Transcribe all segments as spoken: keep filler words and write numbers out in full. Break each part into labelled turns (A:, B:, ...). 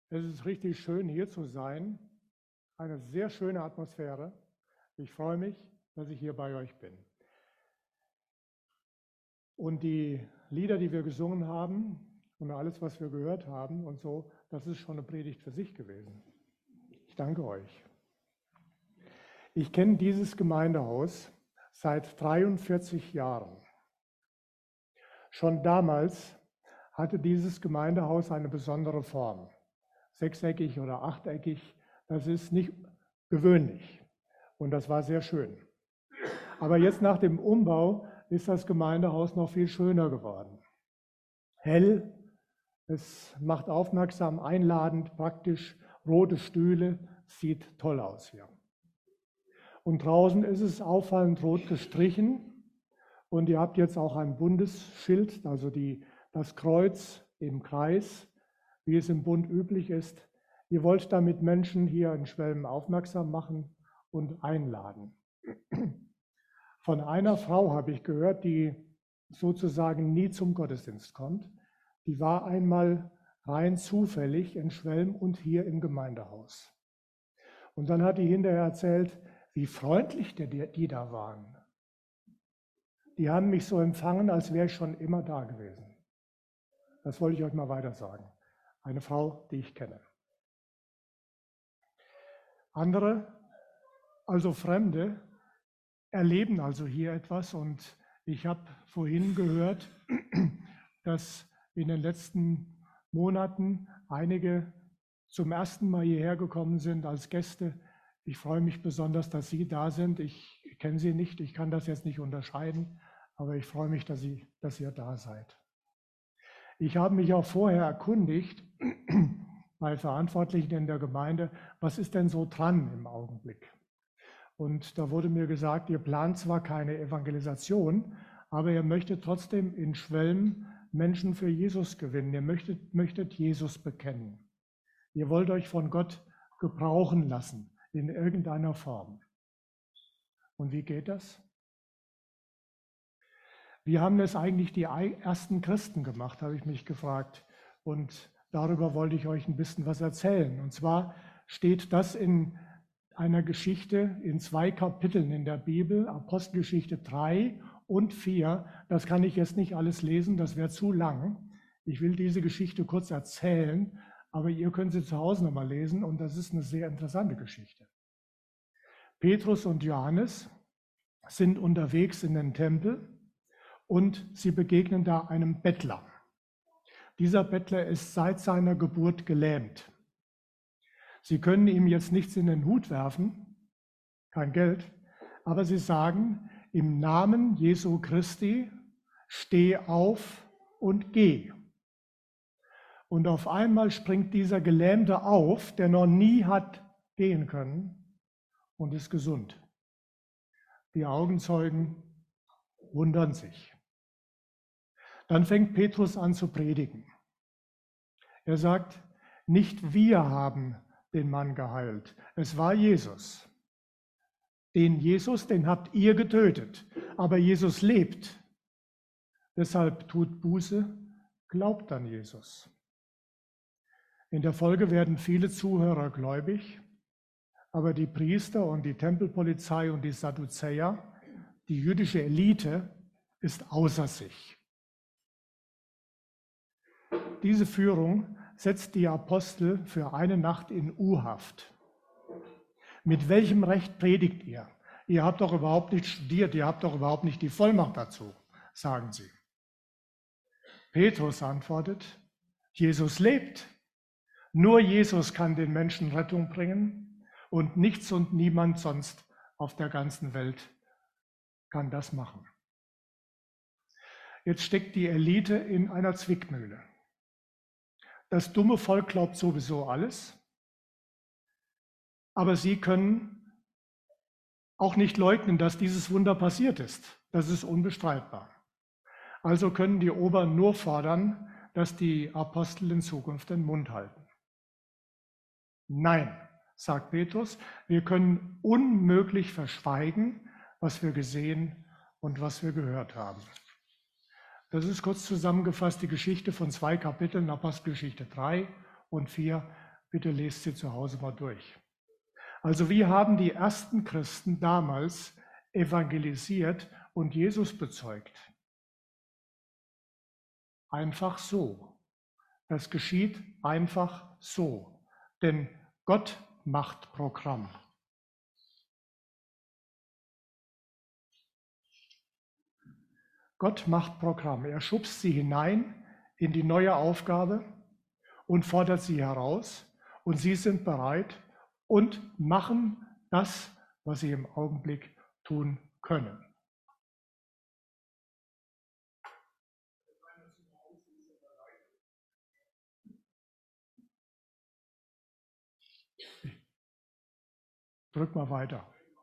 A: Es ist richtig schön, hier zu sein. Eine sehr schöne Atmosphäre. Ich freue mich, dass ich hier bei euch bin. Und die Lieder, die wir gesungen haben und alles, was wir gehört haben und so, das ist schon eine Predigt für sich gewesen. Ich danke euch. Ich kenne dieses Gemeindehaus seit dreiundvierzig Jahren. Schon damals hatte dieses Gemeindehaus eine besondere Form. Sechseckig oder achteckig, das ist nicht gewöhnlich und das war sehr schön. Aber jetzt nach dem Umbau ist das Gemeindehaus noch viel schöner geworden. Hell, es macht aufmerksam, einladend, praktisch, rote Stühle, sieht toll aus hier. Und draußen ist es auffallend rot gestrichen und ihr habt jetzt auch ein Bundesschild, also die, das Kreuz im Kreis, wie es im Bund üblich ist. Ihr wollt damit Menschen hier in Schwelm aufmerksam machen und einladen. Von einer Frau habe ich gehört, die sozusagen nie zum Gottesdienst kommt. Die war einmal rein zufällig in Schwelm und hier im Gemeindehaus. Und dann hat die hinterher erzählt, wie freundlich die, die da waren. Die haben mich so empfangen, als wäre ich schon immer da gewesen. Das wollte ich euch mal weiter sagen. Eine Frau, die ich kenne. Andere, also Fremde, erleben also hier etwas und ich habe vorhin gehört, dass in den letzten Monaten einige zum ersten Mal hierher gekommen sind als Gäste. Ich freue mich besonders, dass Sie da sind. Ich kenne Sie nicht, ich kann das jetzt nicht unterscheiden, aber ich freue mich, dass, Sie, dass ihr da seid. Ich habe mich auch vorher erkundigt bei Verantwortlichen in der Gemeinde, was ist denn so dran im Augenblick? Und da wurde mir gesagt, ihr plant zwar keine Evangelisation, aber ihr möchtet trotzdem in Schwelm Menschen für Jesus gewinnen. Ihr möchtet, möchtet Jesus bekennen. Ihr wollt euch von Gott gebrauchen lassen in irgendeiner Form. Und wie geht das? Wie haben es eigentlich die ersten Christen gemacht, habe ich mich gefragt. Und darüber wollte ich euch ein bisschen was erzählen. Und zwar steht das in einer Geschichte in zwei Kapiteln in der Bibel, Apostelgeschichte drei und vier. Das kann ich jetzt nicht alles lesen, das wäre zu lang. Ich will diese Geschichte kurz erzählen, aber ihr könnt sie zu Hause nochmal lesen und das ist eine sehr interessante Geschichte. Petrus und Johannes sind unterwegs in den Tempel und sie begegnen da einem Bettler. Dieser Bettler ist seit seiner Geburt gelähmt. Sie können ihm jetzt nichts in den Hut werfen, kein Geld, aber sie sagen, im Namen Jesu Christi, steh auf und geh. Und auf einmal springt dieser Gelähmte auf, der noch nie hat gehen können und ist gesund. Die Augenzeugen wundern sich. Dann fängt Petrus an zu predigen. Er sagt, nicht wir haben den Mann geheilt, es war Jesus. Den Jesus, den habt ihr getötet, aber Jesus lebt. Deshalb tut Buße, glaubt an Jesus. In der Folge werden viele Zuhörer gläubig, aber die Priester und die Tempelpolizei und die Sadduzäer, die jüdische Elite, ist außer sich. Diese Führung setzt die Apostel für eine Nacht in U-Haft. Mit welchem Recht predigt ihr? Ihr habt doch überhaupt nicht studiert, ihr habt doch überhaupt nicht die Vollmacht dazu, sagen sie. Petrus antwortet, Jesus lebt. Nur Jesus kann den Menschen Rettung bringen und nichts und niemand sonst auf der ganzen Welt kann das machen. Jetzt steckt die Elite in einer Zwickmühle. Das dumme Volk glaubt sowieso alles, aber sie können auch nicht leugnen, dass dieses Wunder passiert ist. Das ist unbestreitbar. Also können die Oberen nur fordern, dass die Apostel in Zukunft den Mund halten. Nein, sagt Petrus, wir können unmöglich verschweigen, was wir gesehen und was wir gehört haben. Das ist kurz zusammengefasst die Geschichte von zwei Kapiteln, Apostelgeschichte drei und vier. Bitte lest sie zu Hause mal durch. Also wie haben die ersten Christen damals evangelisiert und Jesus bezeugt? Einfach so. Das geschieht einfach so. Denn Gott macht Programm. Gott macht Programm. Er schubst sie hinein in die neue Aufgabe und fordert sie heraus. Und sie sind bereit und machen das, was sie im Augenblick tun können. Drück mal weiter.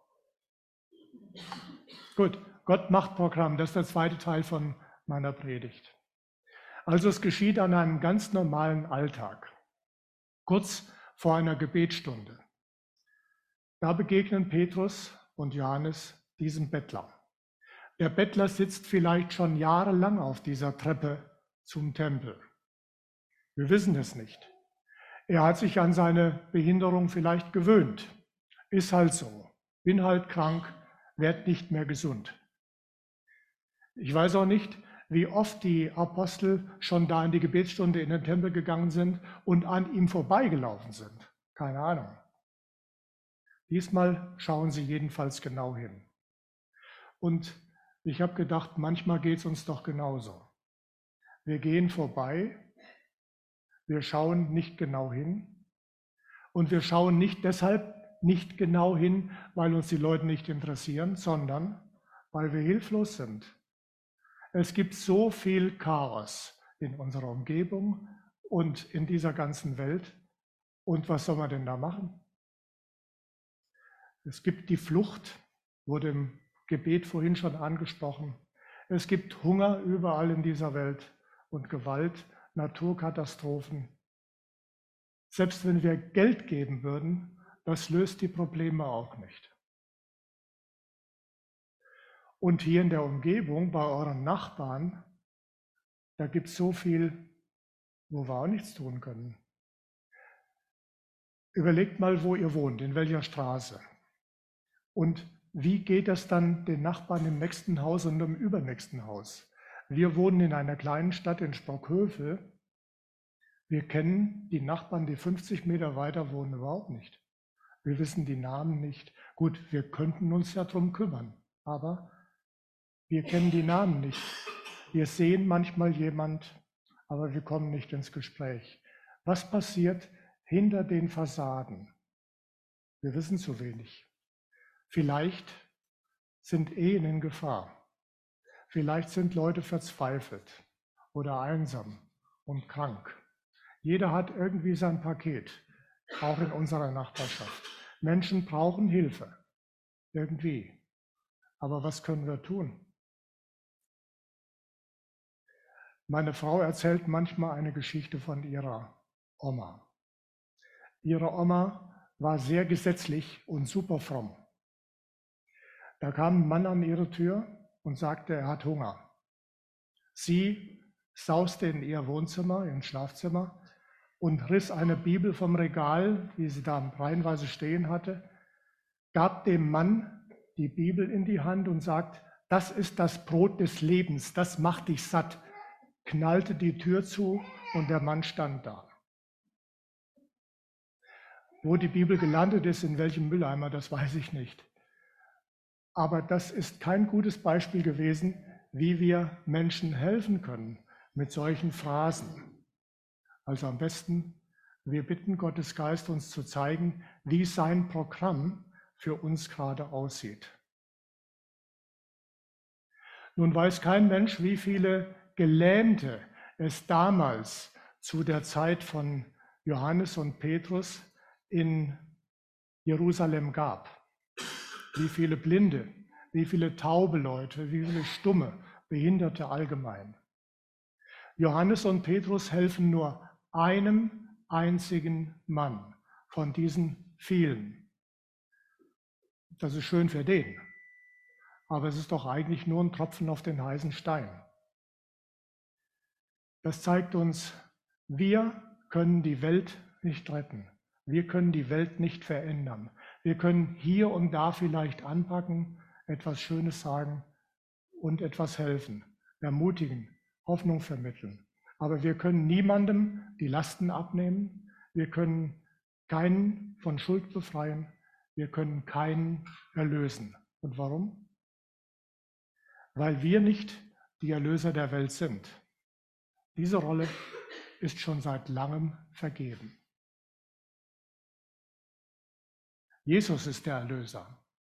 A: Gut, Gott macht Programm. Das ist der zweite Teil von meiner Predigt. Also es geschieht an einem ganz normalen Alltag, kurz vor einer Gebetsstunde. Da begegnen Petrus und Johannes diesem Bettler. Der Bettler sitzt vielleicht schon jahrelang auf dieser Treppe zum Tempel. Wir wissen es nicht. Er hat sich an seine Behinderung vielleicht gewöhnt. Ist halt so. Bin halt krank, werd nicht mehr gesund. Ich weiß auch nicht, wie oft die Apostel schon da in die Gebetsstunde in den Tempel gegangen sind und an ihm vorbeigelaufen sind. Keine Ahnung. Diesmal schauen sie jedenfalls genau hin. Und ich habe gedacht, manchmal geht es uns doch genauso. Wir gehen vorbei, wir schauen nicht genau hin und wir schauen nicht deshalb nicht genau hin, weil uns die Leute nicht interessieren, sondern weil wir hilflos sind. Es gibt so viel Chaos in unserer Umgebung und in dieser ganzen Welt. Und was soll man denn da machen? Es gibt die Flucht, wurde im Gebet vorhin schon angesprochen. Es gibt Hunger überall in dieser Welt und Gewalt, Naturkatastrophen. Selbst wenn wir Geld geben würden, das löst die Probleme auch nicht. Und hier in der Umgebung, bei euren Nachbarn, da gibt es so viel, wo wir auch nichts tun können. Überlegt mal, wo ihr wohnt, in welcher Straße. Und wie geht das dann den Nachbarn im nächsten Haus und im übernächsten Haus? Wir wohnen in einer kleinen Stadt in Sprockhövel. Wir kennen die Nachbarn, die fünfzig Meter weiter wohnen, überhaupt nicht. Wir wissen die Namen nicht. Gut, wir könnten uns ja darum kümmern, aber wir kennen die Namen nicht. Wir sehen manchmal jemand, aber wir kommen nicht ins Gespräch. Was passiert hinter den Fassaden? Wir wissen zu wenig. Vielleicht sind Ehen in Gefahr. Vielleicht sind Leute verzweifelt oder einsam und krank. Jeder hat irgendwie sein Paket, auch in unserer Nachbarschaft. Menschen brauchen Hilfe, irgendwie. Aber was können wir tun? Meine Frau erzählt manchmal eine Geschichte von ihrer Oma. Ihre Oma war sehr gesetzlich und super fromm. Da kam ein Mann an ihre Tür und sagte, er hat Hunger. Sie sauste in ihr Wohnzimmer, in ihr Schlafzimmer und riss eine Bibel vom Regal, die sie da reihenweise stehen hatte, gab dem Mann die Bibel in die Hand und sagt, das ist das Brot des Lebens, das macht dich satt. Knallte die Tür zu und der Mann stand da. Wo die Bibel gelandet ist, in welchem Mülleimer, das weiß ich nicht. Aber das ist kein gutes Beispiel gewesen, wie wir Menschen helfen können mit solchen Phrasen. Also am besten, wir bitten Gottes Geist, uns zu zeigen, wie sein Programm für uns gerade aussieht. Nun weiß kein Mensch, wie viele Gelähmte es damals zu der Zeit von Johannes und Petrus in Jerusalem gab. Wie viele Blinde, wie viele taube Leute, wie viele Stumme, Behinderte allgemein. Johannes und Petrus helfen nur einem einzigen Mann von diesen vielen. Das ist schön für den, aber es ist doch eigentlich nur ein Tropfen auf den heißen Stein. Das zeigt uns, wir können die Welt nicht retten. Wir können die Welt nicht verändern. Wir können hier und da vielleicht anpacken, etwas Schönes sagen und etwas helfen, ermutigen, Hoffnung vermitteln. Aber wir können niemandem die Lasten abnehmen. Wir können keinen von Schuld befreien. Wir können keinen erlösen. Und warum? Weil wir nicht die Erlöser der Welt sind. Diese Rolle ist schon seit langem vergeben. Jesus ist der Erlöser.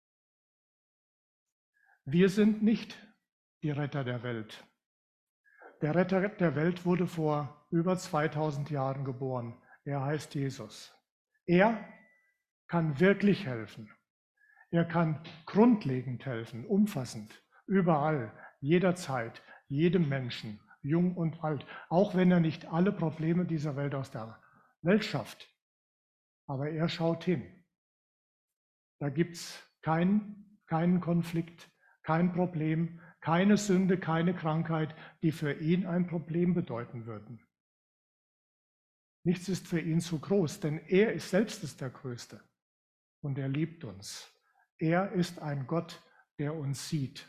A: Wir sind nicht die Retter der Welt. Der Retter der Welt wurde vor über zweitausend Jahren geboren. Er heißt Jesus. Er kann wirklich helfen. Er kann grundlegend helfen, umfassend, überall, jederzeit, jedem Menschen, jung und alt, auch wenn er nicht alle Probleme dieser Welt aus der Welt schafft. Aber er schaut hin. Da gibt es kein, keinen Konflikt, kein Problem, keine Sünde, keine Krankheit, die für ihn ein Problem bedeuten würden. Nichts ist für ihn zu groß, denn er ist selbst ist der Größte und er liebt uns. Er ist ein Gott, der uns sieht.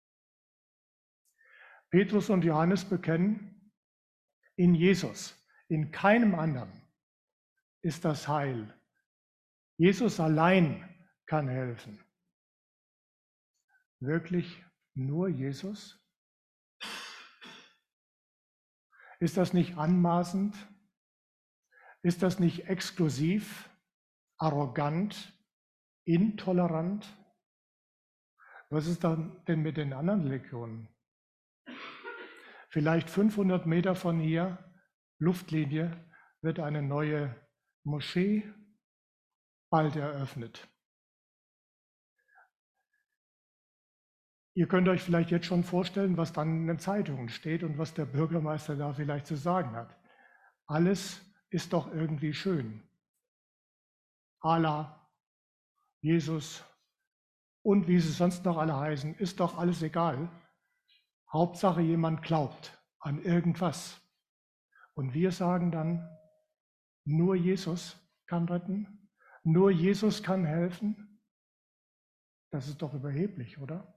A: Petrus und Johannes bekennen, in Jesus, in keinem anderen ist das Heil. Jesus allein kann helfen. Wirklich nur Jesus? Ist das nicht anmaßend? Ist das nicht exklusiv, arrogant, intolerant? Was ist dann denn mit den anderen Religionen? Vielleicht fünfhundert Meter von hier, Luftlinie, wird eine neue Moschee bald eröffnet. Ihr könnt euch vielleicht jetzt schon vorstellen, was dann in den Zeitungen steht und was der Bürgermeister da vielleicht zu sagen hat. Alles ist doch irgendwie schön. Allah, Jesus und wie sie sonst noch alle heißen, ist doch alles egal. Hauptsache jemand glaubt an irgendwas. Und wir sagen dann, nur Jesus kann retten, nur Jesus kann helfen. Das ist doch überheblich, oder?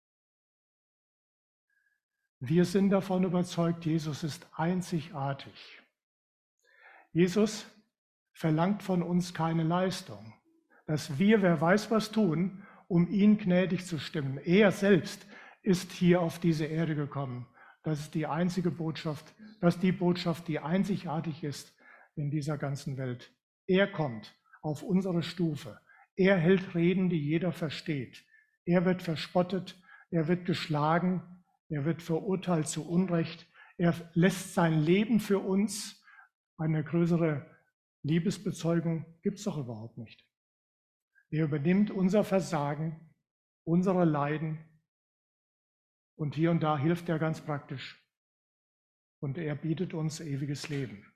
A: Wir sind davon überzeugt, Jesus ist einzigartig. Jesus verlangt von uns keine Leistung, dass wir, wer weiß was tun, um ihn gnädig zu stimmen. Er selbst ist hier auf diese Erde gekommen. Das ist die einzige Botschaft, das ist die Botschaft, die einzigartig ist in dieser ganzen Welt. Er kommt auf unsere Stufe. Er hält Reden, die jeder versteht. Er wird verspottet, er wird geschlagen, er wird verurteilt zu Unrecht. Er lässt sein Leben für uns. Eine größere Liebesbezeugung gibt es doch überhaupt nicht. Er übernimmt unser Versagen, unsere Leiden und hier und da hilft er ganz praktisch. Und er bietet uns ewiges Leben.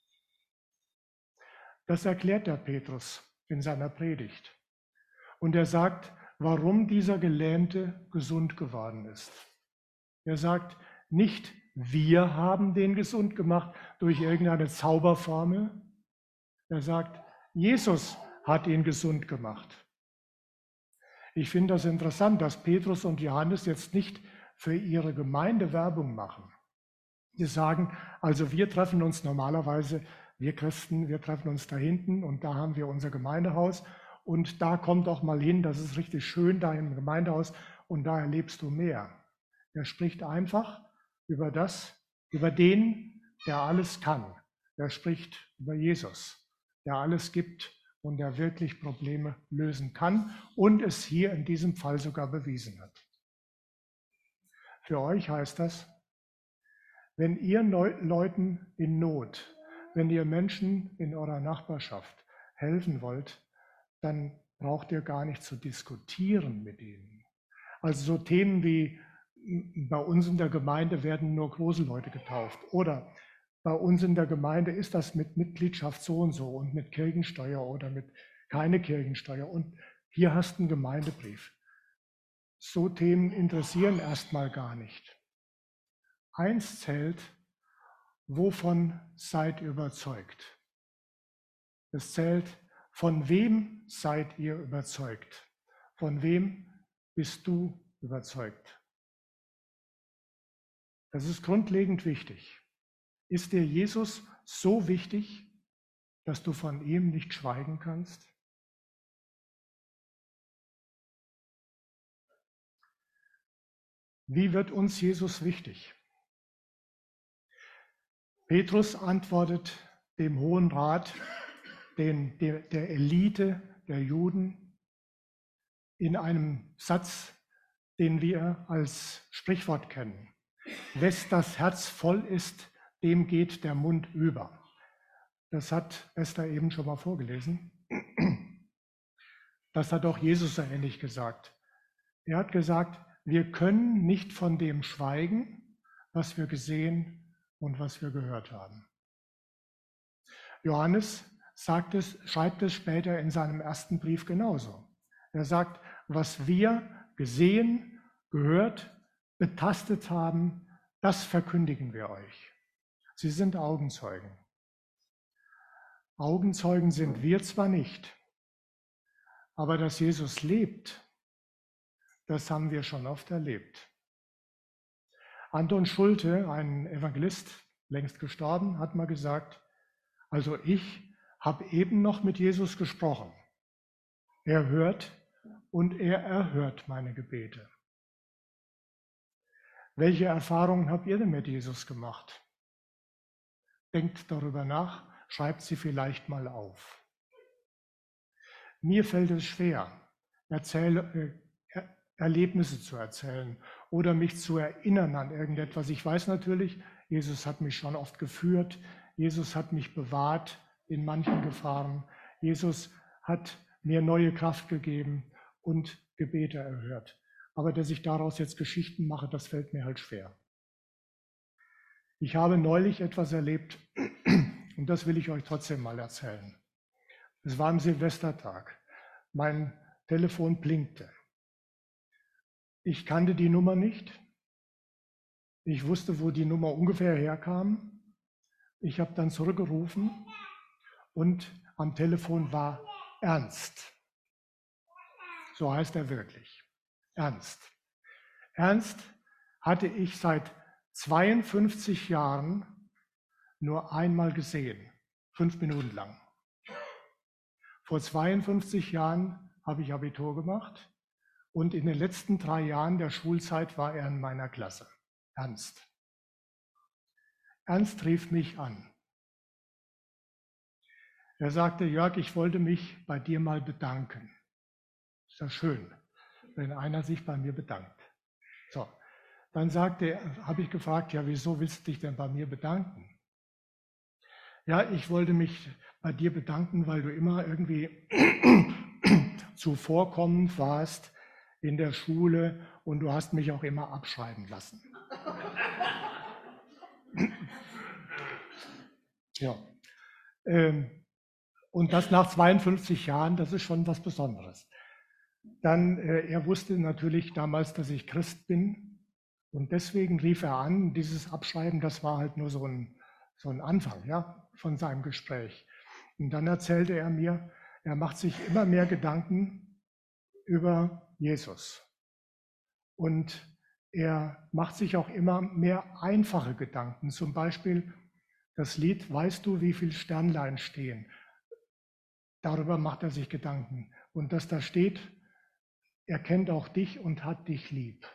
A: Das erklärt der Petrus in seiner Predigt. Und er sagt, warum dieser Gelähmte gesund geworden ist. Er sagt, nicht wir haben den gesund gemacht durch irgendeine Zauberformel. Er sagt, Jesus hat ihn gesund gemacht. Ich finde das interessant, dass Petrus und Johannes jetzt nicht für ihre Gemeinde Werbung machen. Die sagen, also wir treffen uns normalerweise, wir Christen, wir treffen uns da hinten und da haben wir unser Gemeindehaus und da kommt doch mal hin, das ist richtig schön da im Gemeindehaus und da erlebst du mehr. Er spricht einfach über das, über den, der alles kann. Er spricht über Jesus, der alles gibt und der wirklich Probleme lösen kann und es hier in diesem Fall sogar bewiesen hat. Für euch heißt das, wenn ihr Leuten in Not, wenn ihr Menschen in eurer Nachbarschaft helfen wollt, dann braucht ihr gar nicht zu diskutieren mit ihnen. Also so Themen wie, bei uns in der Gemeinde werden nur große Leute getauft oder bei uns in der Gemeinde ist das mit Mitgliedschaft so und so und mit Kirchensteuer oder mit keine Kirchensteuer und hier hast du einen Gemeindebrief. So Themen interessieren erstmal gar nicht. Eins zählt, wovon seid ihr überzeugt? Es zählt, von wem seid ihr überzeugt? Von wem bist du überzeugt? Das ist grundlegend wichtig. Ist dir Jesus so wichtig, dass du von ihm nicht schweigen kannst? Wie wird uns Jesus wichtig? Petrus antwortet dem Hohen Rat, den, der, der Elite der Juden, in einem Satz, den wir als Sprichwort kennen. Wes das Herz voll ist, dem geht der Mund über. Das hat Esther eben schon mal vorgelesen. Das hat auch Jesus so ähnlich gesagt. Er hat gesagt, wir können nicht von dem schweigen, was wir gesehen und was wir gehört haben. Johannes sagt es, schreibt es später in seinem ersten Brief genauso. Er sagt, was wir gesehen, gehört, betastet haben, das verkündigen wir euch. Sie sind Augenzeugen. Augenzeugen sind wir zwar nicht, aber dass Jesus lebt, das haben wir schon oft erlebt. Anton Schulte, ein Evangelist, längst gestorben, hat mal gesagt, also ich habe eben noch mit Jesus gesprochen. Er hört und er erhört meine Gebete. Welche Erfahrungen habt ihr denn mit Jesus gemacht? Denkt darüber nach, schreibt sie vielleicht mal auf. Mir fällt es schwer, Erzähl, äh, Erlebnisse zu erzählen oder mich zu erinnern an irgendetwas. Ich weiß natürlich, Jesus hat mich schon oft geführt, Jesus hat mich bewahrt in manchen Gefahren, Jesus hat mir neue Kraft gegeben und Gebete erhört. Aber dass ich daraus jetzt Geschichten mache, das fällt mir halt schwer. Ich habe neulich etwas erlebt und das will ich euch trotzdem mal erzählen. Es war am Silvestertag. Mein Telefon blinkte. Ich kannte die Nummer nicht. Ich wusste, wo die Nummer ungefähr herkam. Ich habe dann zurückgerufen und am Telefon war Ernst. So heißt er wirklich. Ernst. Ernst hatte ich seit zweiundfünfzig Jahren nur einmal gesehen, fünf Minuten lang. Vor zweiundfünfzig Jahren habe ich Abitur gemacht und in den letzten drei Jahren der Schulzeit war er in meiner Klasse. Ernst. Ernst rief mich an. Er sagte, Jörg, ich wollte mich bei dir mal bedanken. Ist ja schön, wenn einer sich bei mir bedankt. So, dann sagte, habe ich gefragt, ja, wieso willst du dich denn bei mir bedanken? Ja, ich wollte mich bei dir bedanken, weil du immer irgendwie zuvorkommend warst in der Schule und du hast mich auch immer abschreiben lassen. Ja. Ähm, und das nach zweiundfünfzig Jahren, das ist schon was Besonderes. Dann, äh, er wusste natürlich damals, dass ich Christ bin und deswegen rief er an, dieses Abschreiben, das war halt nur so ein, so ein Anfang, ja, von seinem Gespräch. Und dann erzählte er mir, er macht sich immer mehr Gedanken über Jesus. Und er macht sich auch immer mehr einfache Gedanken. Zum Beispiel das Lied Weißt du, wie viele Sternlein stehen? Darüber macht er sich Gedanken. Und dass da steht, er kennt auch dich und hat dich lieb.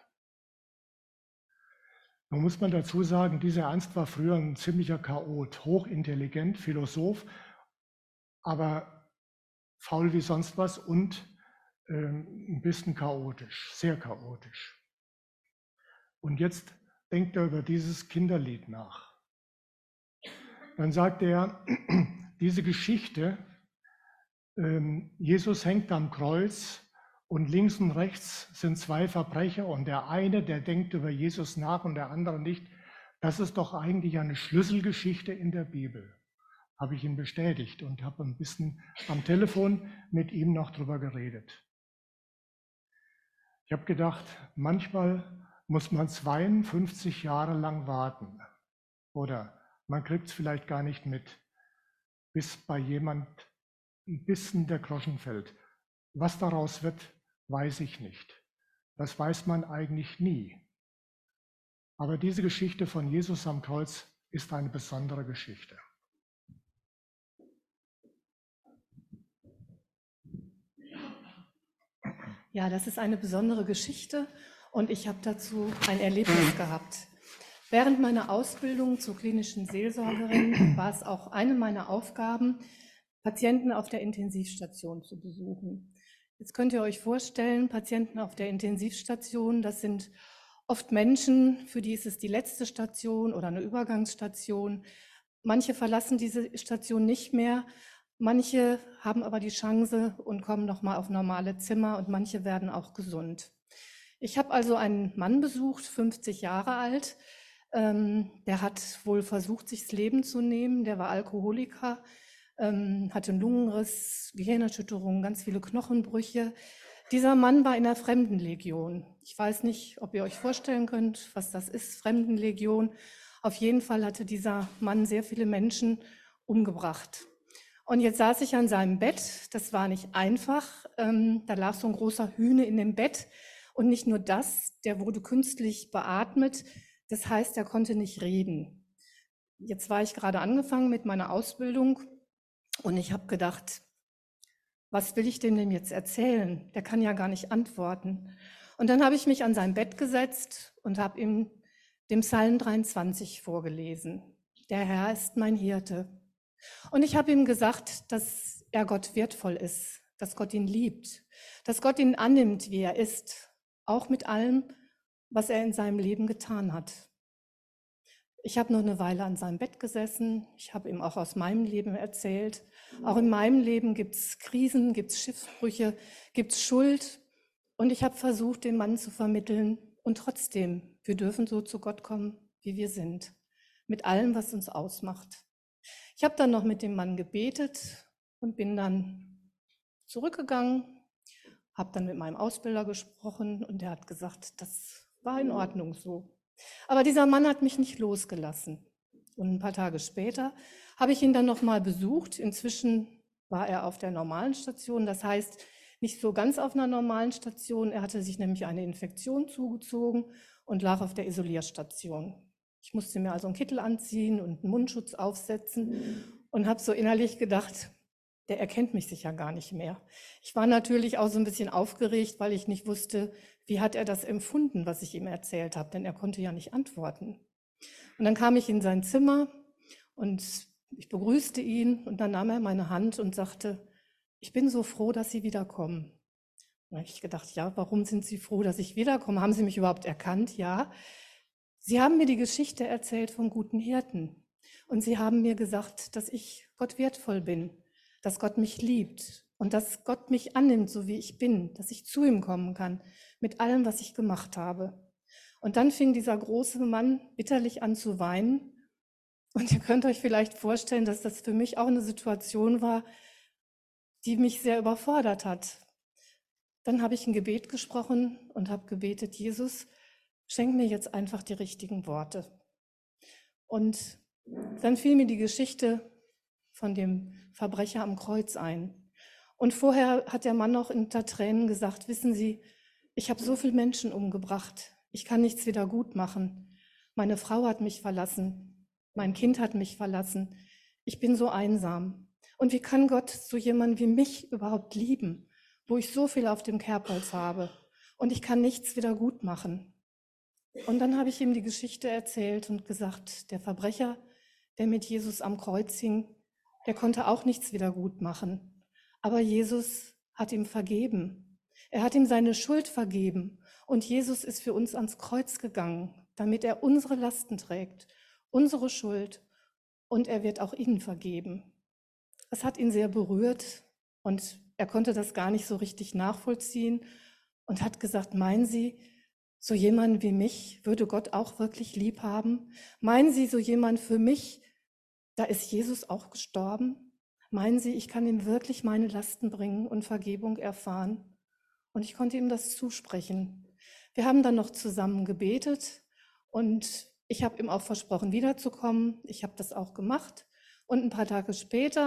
A: Nun muss man dazu sagen, dieser Ernst war früher ein ziemlicher Chaot, hochintelligent, Philosoph, aber faul wie sonst was und äh, ein bisschen chaotisch, sehr chaotisch. Und jetzt denkt er über dieses Kinderlied nach. Dann sagt er, diese Geschichte, äh, Jesus hängt am Kreuz und links und rechts sind zwei Verbrecher und der eine, der denkt über Jesus nach und der andere nicht. Das ist doch eigentlich eine Schlüsselgeschichte in der Bibel, habe ich ihm bestätigt und habe ein bisschen am Telefon mit ihm noch drüber geredet. Ich habe gedacht, manchmal muss man zweiundfünfzig Jahre lang warten oder man kriegt es vielleicht gar nicht mit, bis bei jemand ein bisschen der Groschen fällt. Was daraus wird, weiß ich nicht. Das weiß man eigentlich nie. Aber diese Geschichte von Jesus am Kreuz ist eine besondere Geschichte.
B: Ja, das ist eine besondere Geschichte und ich habe dazu ein Erlebnis gehabt. Während meiner Ausbildung zur klinischen Seelsorgerin war es auch eine meiner Aufgaben, Patienten auf der Intensivstation zu besuchen. Jetzt könnt ihr euch vorstellen, Patienten auf der Intensivstation, das sind oft Menschen, für die ist es die letzte Station oder eine Übergangsstation. Manche verlassen diese Station nicht mehr, manche haben aber die Chance und kommen nochmal auf normale Zimmer und manche werden auch gesund. Ich habe also einen Mann besucht, fünfzig Jahre alt, ähm, der hat wohl versucht, sich das Leben zu nehmen, der war Alkoholiker, ähm, hatte einen Lungenriss, Gehirnerschütterung, ganz viele Knochenbrüche. Dieser Mann war in der Fremdenlegion. Ich weiß nicht, ob ihr euch vorstellen könnt, was das ist, Fremdenlegion. Auf jeden Fall hatte dieser Mann sehr viele Menschen umgebracht. Und jetzt saß ich an seinem Bett, das war nicht einfach, ähm, da lag so ein großer Hühne in dem Bett und nicht nur das, der wurde künstlich beatmet, das heißt, er konnte nicht reden. Jetzt war ich gerade angefangen mit meiner Ausbildung und ich habe gedacht, was will ich dem denn jetzt erzählen? Der kann ja gar nicht antworten. Und dann habe ich mich an sein Bett gesetzt und habe ihm den Psalm dreiundzwanzig vorgelesen. Der Herr ist mein Hirte. Und ich habe ihm gesagt, dass er Gott wertvoll ist, dass Gott ihn liebt, dass Gott ihn annimmt, wie er ist, auch mit allem, was er in seinem Leben getan hat. Ich habe noch eine Weile an seinem Bett gesessen, ich habe ihm auch aus meinem Leben erzählt. Auch in meinem Leben gibt es Krisen, gibt es Schiffsbrüche, gibt es Schuld. Und ich habe versucht, dem Mann zu vermitteln. Und trotzdem, wir dürfen so zu Gott kommen, wie wir sind, mit allem, was uns ausmacht. Ich habe dann noch mit dem Mann gebetet und bin dann zurückgegangen, habe dann mit meinem Ausbilder gesprochen und der hat gesagt, das war in Ordnung so. Aber dieser Mann hat mich nicht losgelassen. Und ein paar Tage später habe ich ihn dann nochmal besucht. Inzwischen war er auf der normalen Station, das heißt nicht so ganz auf einer normalen Station. Er hatte sich nämlich eine Infektion zugezogen und lag auf der Isolierstation. Ich musste mir also einen Kittel anziehen und einen Mundschutz aufsetzen und habe so innerlich gedacht, der erkennt mich sicher gar nicht mehr. Ich war natürlich auch so ein bisschen aufgeregt, weil ich nicht wusste, wie hat er das empfunden, was ich ihm erzählt habe, denn er konnte ja nicht antworten. Und dann kam ich in sein Zimmer und ich begrüßte ihn und dann nahm er meine Hand und sagte, ich bin so froh, dass Sie wiederkommen. Da habe ich gedacht, ja, warum sind Sie froh, dass ich wiederkomme? Haben Sie mich überhaupt erkannt? Ja. Sie haben mir die Geschichte erzählt vom guten Hirten und Sie haben mir gesagt, dass ich Gott wertvoll bin, dass Gott mich liebt und dass Gott mich annimmt, so wie ich bin, dass ich zu ihm kommen kann mit allem, was ich gemacht habe. Und dann fing dieser große Mann bitterlich an zu weinen. Und ihr könnt euch vielleicht vorstellen, dass das für mich auch eine Situation war, die mich sehr überfordert hat. Dann habe ich ein Gebet gesprochen und habe gebetet, Jesus, schenk mir jetzt einfach die richtigen Worte. Und dann fiel mir die Geschichte von dem Verbrecher am Kreuz ein. Und vorher hat der Mann noch unter Tränen gesagt, wissen Sie, ich habe so viele Menschen umgebracht, ich kann nichts wieder gut machen. Meine Frau hat mich verlassen, mein Kind hat mich verlassen, ich bin so einsam. Und wie kann Gott so jemanden wie mich überhaupt lieben, wo ich so viel auf dem Kerbholz habe und ich kann nichts wieder gut machen? Und dann habe ich ihm die Geschichte erzählt und gesagt, der Verbrecher, der mit Jesus am Kreuz hing, der konnte auch nichts wieder gut machen. Aber Jesus hat ihm vergeben. Er hat ihm seine Schuld vergeben. Und Jesus ist für uns ans Kreuz gegangen, damit er unsere Lasten trägt, unsere Schuld. Und er wird auch ihnen vergeben. Das hat ihn sehr berührt und er konnte das gar nicht so richtig nachvollziehen und hat gesagt, meinen Sie, so jemand wie mich würde Gott auch wirklich lieb haben? Meinen Sie, so jemand für mich, da ist Jesus auch gestorben? Meinen Sie, ich kann ihm wirklich meine Lasten bringen und Vergebung erfahren? Und ich konnte ihm das zusprechen. Wir haben dann noch zusammen gebetet und ich habe ihm auch versprochen, wiederzukommen. Ich habe das auch gemacht. Und ein paar Tage später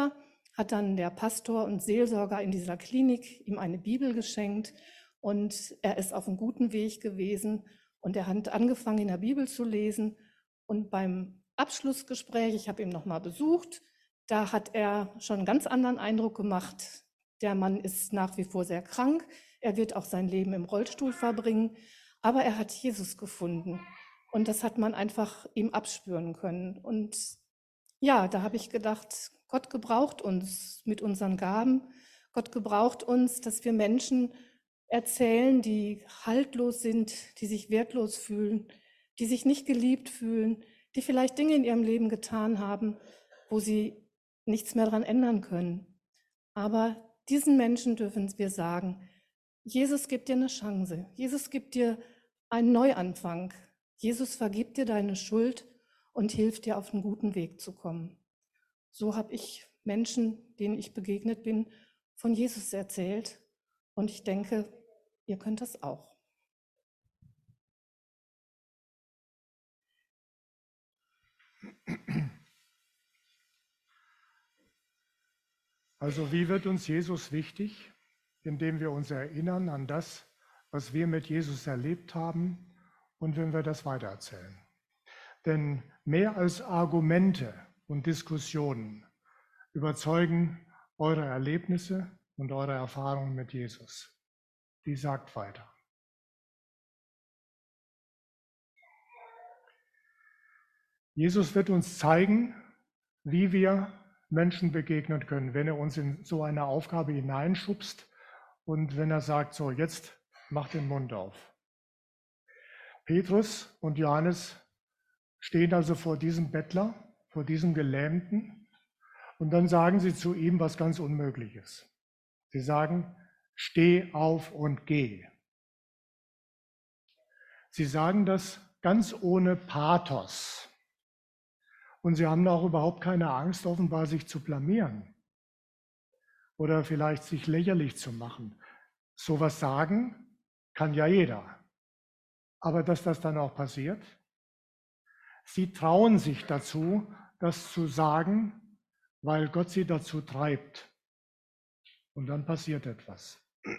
B: hat dann der Pastor und Seelsorger in dieser Klinik ihm eine Bibel geschenkt und er ist auf einem guten Weg gewesen und er hat angefangen, in der Bibel zu lesen und beim Abschlussgespräch, ich habe ihn nochmal besucht, da hat er schon einen ganz anderen Eindruck gemacht. Der Mann ist nach wie vor sehr krank, er wird auch sein Leben im Rollstuhl verbringen, aber er hat Jesus gefunden und das hat man einfach ihm abspüren können. Und ja, da habe ich gedacht, Gott gebraucht uns mit unseren Gaben. Gott gebraucht uns, dass wir Menschen erzählen, die haltlos sind, die sich wertlos fühlen, die sich nicht geliebt fühlen, die vielleicht Dinge in ihrem Leben getan haben, wo sie nichts mehr daran ändern können. Aber diesen Menschen dürfen wir sagen, Jesus gibt dir eine Chance. Jesus gibt dir einen Neuanfang. Jesus vergibt dir deine Schuld und hilft dir, auf einen guten Weg zu kommen. So habe ich Menschen, denen ich begegnet bin, von Jesus erzählt. Und ich denke, ihr könnt das auch.
A: Also wie wird uns Jesus wichtig? Indem wir uns erinnern an das, was wir mit Jesus erlebt haben und wenn wir das weitererzählen. Denn mehr als Argumente und Diskussionen überzeugen eure Erlebnisse und eure Erfahrungen mit Jesus. Die sagt weiter. Jesus wird uns zeigen, wie wir Menschen begegnen können, wenn er uns in so eine Aufgabe hineinschubst und wenn er sagt, so jetzt mach den Mund auf. Petrus und Johannes stehen also vor diesem Bettler, vor diesem Gelähmten und dann sagen sie zu ihm was ganz Unmögliches. Sie sagen, steh auf und geh. Sie sagen das ganz ohne Pathos. Und sie haben auch überhaupt keine Angst, offenbar sich zu blamieren oder vielleicht sich lächerlich zu machen. Sowas sagen kann ja jeder. Aber dass das dann auch passiert, sie trauen sich dazu, das zu sagen, weil Gott sie dazu treibt. Und dann passiert etwas.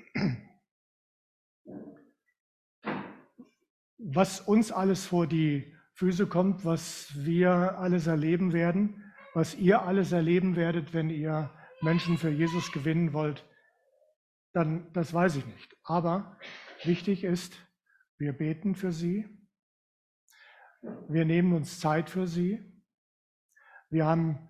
A: Was uns alles vor die Füße kommt, was wir alles erleben werden, was ihr alles erleben werdet, wenn ihr Menschen für Jesus gewinnen wollt, dann das weiß ich nicht. Aber wichtig ist, wir beten für sie, wir nehmen uns Zeit für sie, wir haben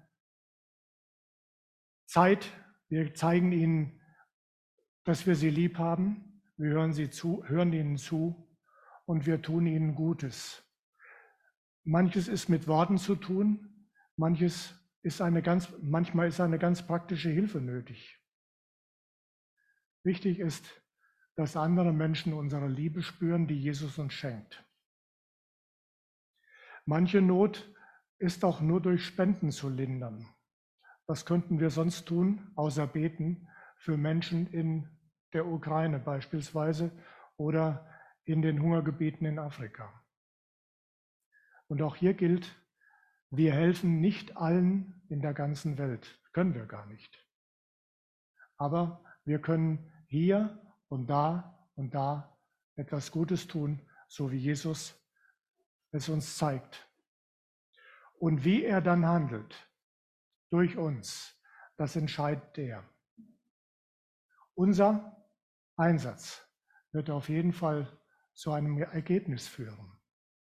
A: Zeit, wir zeigen ihnen, dass wir sie lieb haben, wir hören, sie zu, hören ihnen zu und wir tun ihnen Gutes. Manches ist mit Worten zu tun, manches ist eine ganz, manchmal ist eine ganz praktische Hilfe nötig. Wichtig ist, dass andere Menschen unsere Liebe spüren, die Jesus uns schenkt. Manche Not ist auch nur durch Spenden zu lindern. Was könnten wir sonst tun, außer beten für Menschen in der Ukraine beispielsweise oder in den Hungergebieten in Afrika? Und auch hier gilt, wir helfen nicht allen in der ganzen Welt, können wir gar nicht. Aber wir können hier und da und da etwas Gutes tun, so wie Jesus es uns zeigt. Und wie er dann handelt, durch uns, das entscheidet er. Unser Einsatz wird auf jeden Fall zu einem Ergebnis führen.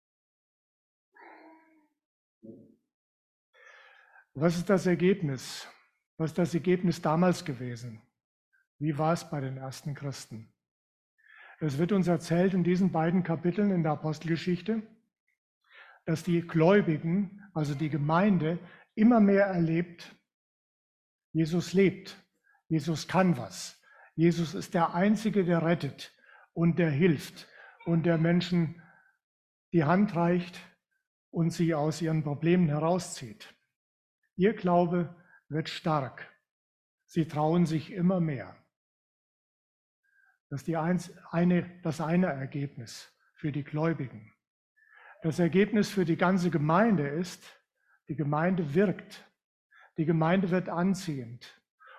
A: Was ist das Ergebnis? Was ist das Ergebnis damals gewesen? Wie war es bei den ersten Christen? Es wird uns erzählt in diesen beiden Kapiteln in der Apostelgeschichte, dass die Gläubigen, also die Gemeinde, immer mehr erlebt, Jesus lebt, Jesus kann was. Jesus ist der Einzige, der rettet und der hilft und der Menschen die Hand reicht und sie aus ihren Problemen herauszieht. Ihr Glaube wird stark. Sie trauen sich immer mehr. Das ist die eine, das eine Ergebnis für die Gläubigen. Das Ergebnis für die ganze Gemeinde ist, die Gemeinde wirkt. Die Gemeinde wird anziehend.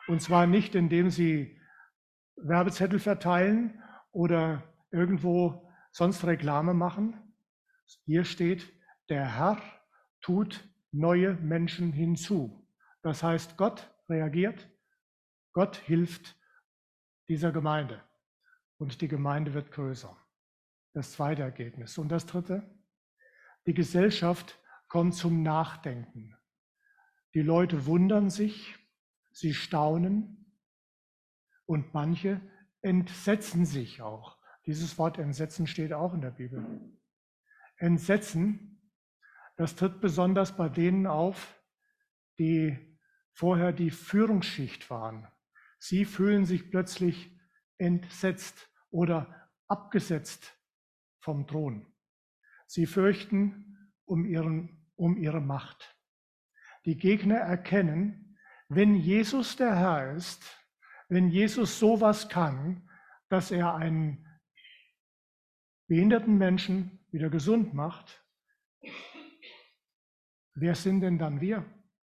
A: Und zwar nicht, indem sie Werbezettel verteilen oder irgendwo sonst Reklame machen. Hier steht, der Herr tut neue Menschen hinzu. Das heißt, Gott reagiert, Gott hilft dieser Gemeinde und die Gemeinde wird größer. Das zweite Ergebnis. Und das dritte, die Gesellschaft kommt zum Nachdenken. Die Leute wundern sich, sie staunen und manche entsetzen sich auch. Dieses Wort Entsetzen steht auch in der Bibel. Entsetzen, das tritt besonders bei denen auf, die vorher die Führungsschicht waren. Sie fühlen sich plötzlich entsetzt oder abgesetzt vom Thron. Sie fürchten um, ihren, um ihre Macht. Die Gegner erkennen, wenn Jesus der Herr ist, wenn Jesus sowas kann, dass er einen behinderten Menschen wieder gesund macht, wer sind denn dann wir?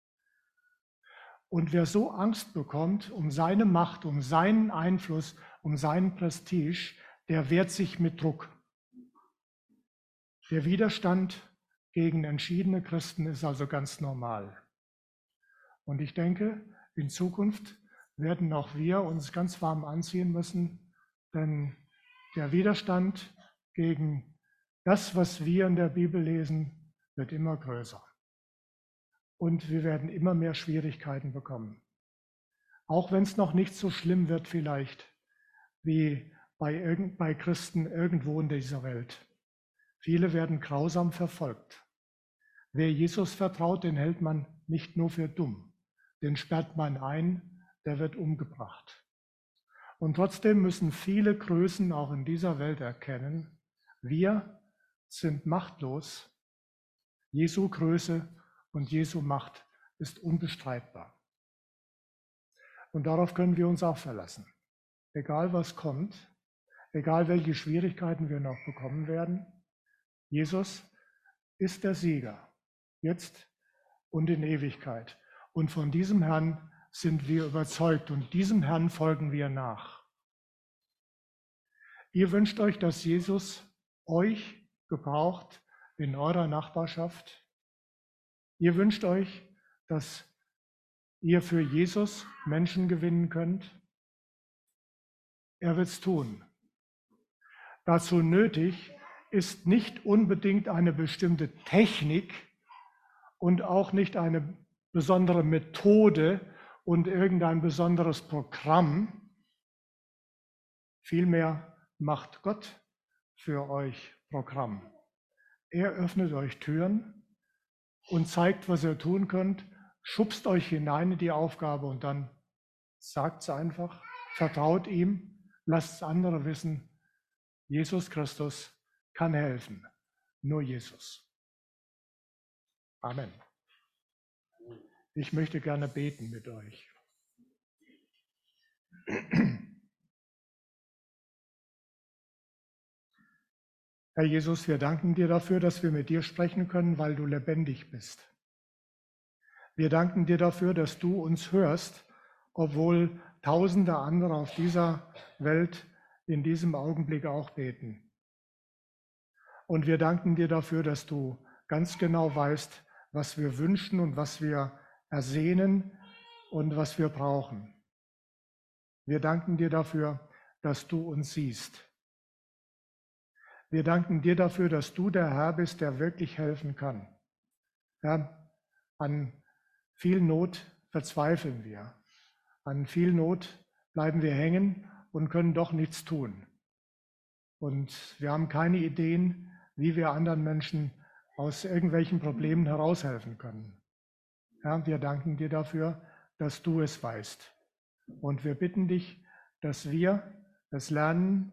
A: Und wer so Angst bekommt um seine Macht, um seinen Einfluss, um seinen Prestige, der wehrt sich mit Druck. Der Widerstand gegen entschiedene Christen ist also ganz normal. Und ich denke, in Zukunft werden auch wir uns ganz warm anziehen müssen, denn der Widerstand gegen das, was wir in der Bibel lesen, wird immer größer. Und wir werden immer mehr Schwierigkeiten bekommen. Auch wenn es noch nicht so schlimm wird vielleicht, wie bei, irgend, bei Christen irgendwo in dieser Welt. Viele werden grausam verfolgt. Wer Jesus vertraut, den hält man nicht nur für dumm. Den sperrt man ein, der wird umgebracht. Und trotzdem müssen viele Größen auch in dieser Welt erkennen, wir sind machtlos. Jesu Größe und Jesu Macht ist unbestreitbar. Und darauf können wir uns auch verlassen. Egal was kommt, egal welche Schwierigkeiten wir noch bekommen werden, Jesus ist der Sieger, jetzt und in Ewigkeit. Und von diesem Herrn sind wir überzeugt und diesem Herrn folgen wir nach. Ihr wünscht euch, dass Jesus euch gebraucht in eurer Nachbarschaft. Ihr wünscht euch, dass ihr für Jesus Menschen gewinnen könnt. Er wird es tun. Dazu nötig ist nicht unbedingt eine bestimmte Technik und auch nicht eine besondere Methode und irgendein besonderes Programm. Vielmehr macht Gott für euch Programm. Er öffnet euch Türen und zeigt, was ihr tun könnt, schubst euch hinein in die Aufgabe und dann sagt es einfach, vertraut ihm, lasst es andere wissen, Jesus Christus kann helfen, nur Jesus. Amen. Ich möchte gerne beten mit euch. Herr Jesus, wir danken dir dafür, dass wir mit dir sprechen können, weil du lebendig bist. Wir danken dir dafür, dass du uns hörst, obwohl tausende andere auf dieser Welt in diesem Augenblick auch beten. Und wir danken dir dafür, dass du ganz genau weißt, was wir wünschen und was wir ersehnen und was wir brauchen. Wir danken dir dafür, dass du uns siehst. Wir danken dir dafür, dass du der Herr bist, der wirklich helfen kann. Herr, an viel Not verzweifeln wir. An viel Not bleiben wir hängen und können doch nichts tun. Und wir haben keine Ideen, wie wir anderen Menschen aus irgendwelchen Problemen heraushelfen können. Herr, wir danken dir dafür, dass du es weißt. Und wir bitten dich, dass wir es lernen,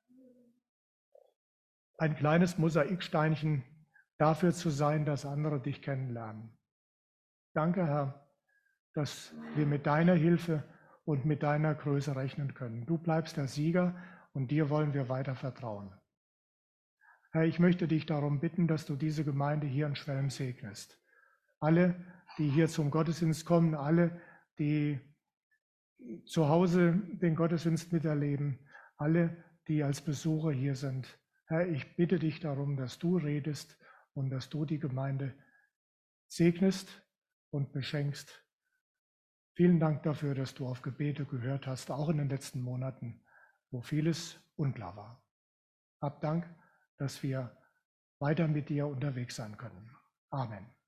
A: ein kleines Mosaiksteinchen dafür zu sein, dass andere dich kennenlernen. Danke, Herr, dass wir mit deiner Hilfe und mit deiner Größe rechnen können. Du bleibst der Sieger und dir wollen wir weiter vertrauen. Herr, ich möchte dich darum bitten, dass du diese Gemeinde hier in Schwelm segnest. Alle, die hier zum Gottesdienst kommen, alle, die zu Hause den Gottesdienst miterleben, alle, die als Besucher hier sind. Herr, ich bitte dich darum, dass du redest und dass du die Gemeinde segnest und beschenkst. Vielen Dank dafür, dass du auf Gebete gehört hast, auch in den letzten Monaten, wo vieles unklar war. Hab Dank, dass wir weiter mit dir unterwegs sein können. Amen.